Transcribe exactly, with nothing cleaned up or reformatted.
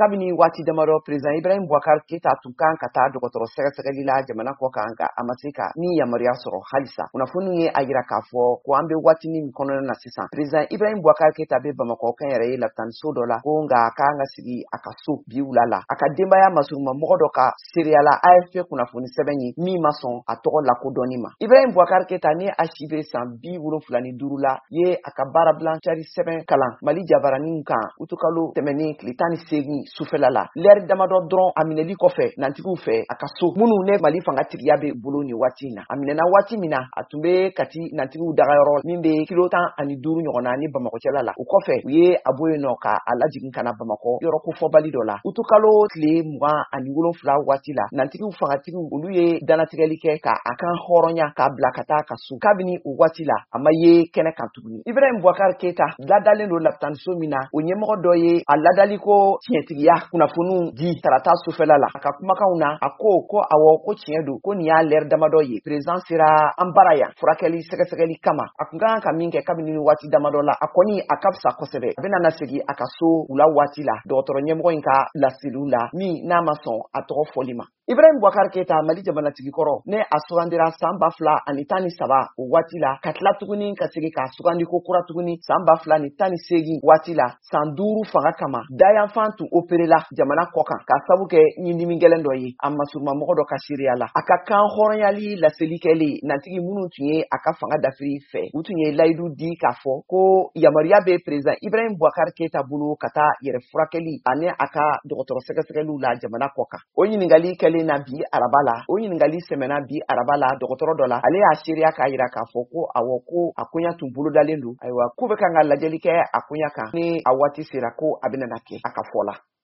kabini waati damadɔ president Ibrahim Boubacar Keita tun kan ka taa dɔgɔtɔrɔ sɛgɛsɛgɛli la jamana kɔ kan nka a ma se ka ni yamaruya sɔrɔ halisa. Kunnafoni ye a yira k'a fɔ ko an bɛ waatini min kɔnɔna na sisan president Ibrahim Boubacar Keita bɛ Bamakɔ kɛnyɛrɛye lapitaniso dɔ la ko nka k'an ka sigi a ka so bi wula la. A ka denbaya masuruma mɔgɔ dɔ ka seereya la A F P kunnafoni sɛbɛn ye min ma sɔn a tɔgɔ lakodɔnni ma. Ibrahim Boubacar Keita ni a si bɛ san bi wolonfila ni duuru la ye a ka baarabila cari sɛbɛn kalan Mali jabaraninw kan utukalo tɛmɛnen tile tan ni seegin sufɛla la. Lɛri damadɔ dɔrɔn a minɛli kɔfɛ nantigiw fɛ a ka so minnu ne Mali fangatigiya bɛ bolo ni waati in na. A minɛna waati min na a tun bɛ Kati nantigiw dagayɔrɔ min bɛ kilo tan ani duuru ɲɔgɔnna ni Bamakɔ cɛla la. O kɔfɛ u ye a bɔ yen nɔ ka a lajigin ka na Bamakɔ yɔrɔ kofɔbali dɔ la. Utukalo tile mugan ani wolonfila waati la nantigiw fangatigiw olu ye danatigɛli kɛ ka a kan hɔrɔnya k'a bila ka taa ka so. Kabini o waati la a ma ye kɛnɛ kan tuguni. Ibrahim Boubacar Keita ladalen don lapitaniso min na o ɲɛmɔgɔ dɔ ye a ladali ko tiɲɛtigiya kunnafoniw di tarata sufɛla la. A ka kumakanw na a ko ko awɔ ko tiɲɛ don ko nin y'a lɛri damadɔ ye president sera an bara yan furakɛli sɛgɛsɛgɛli kama. A kun kan ka min kɛ kabini waati damadɔ la a kɔni a ka fisa kosɛbɛ. A bɛna na segi a ka so u la waati la dɔgɔtɔrɔ ɲɛmɔgɔ in ka laseliw la min n'a ma sɔn a tɔgɔ fɔli ma. Ibrahim Boubacar Keita Mali jamanatigi kɔrɔ ne a sugandira san ba fila ani tan ni saba o waati la ka tila tuguni ka segi ka sugandi ko kura tuguni san ba fila ni tan ni seegin waati la san duuru fanga kama dayanfan tun operela jamana kɔ kan ka sabu kɛ ɲindimi gɛlɛn dɔ ye a masuruma mɔgɔ dɔ ka seereya la. A ka kan hɔrɔnyali laseli kɛli nantigi minnu tun ye a ka fanga dafiri fɛ u tun ye layidu di k'a fɔ ko yamaruya bɛ president Ibrahim Boubacar Keita bolo ka taa yɛrɛ furakɛli ani a ka dɔgɔtɔrɔ sɛgɛsɛgɛliw la jamana kɔ kan. O ɲininkali kɛlen na bi araba la o ɲininkali sɛmɛna bi araba la dɔgɔtɔrɔ dɔ la ale y'a seereya k'a yira k'a fɔ ko awɔ ko a koɲa tun bolodalen don ayiwa k'u bɛ kan ka lajɛli kɛ a koɲa kan ni a waati sera ko a bɛna na kɛ a ka fɔ la.